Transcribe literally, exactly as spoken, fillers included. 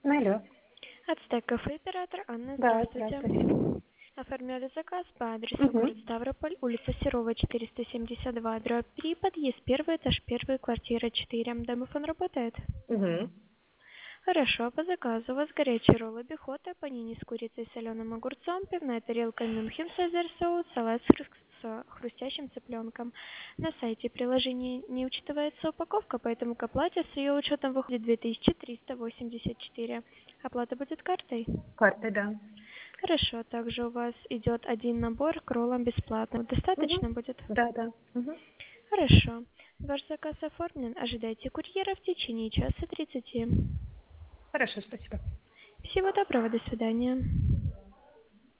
Алло. Ацтек Кафе, оператор Анна, Да, здравствуйте. здравствуйте. Оформляли заказ по адресу Угу. город Ставрополь, улица Серова, четыреста семьдесят два, дробь три, подъезд первый, этаж первый, квартира четыре. Домофон работает? Угу. Хорошо, по заказу у вас горячие роллы бихота, панини с курицей и соленым огурцом, пивная тарелка Мюнхен, цезарь соус, салат с хрус- с хрустящим цыпленком. На сайте приложения не учитывается упаковка, поэтому к оплате с ее учетом выходит две тысячи триста восемьдесят четыре. Оплата будет картой? Карта, да. Хорошо, также у вас идет один набор к роллам бесплатно. Угу. Достаточно будет? Да, да. Угу. Хорошо. Ваш заказ оформлен. Ожидайте курьера в течение часа тридцати. Хорошо, спасибо. Всего доброго, до свидания.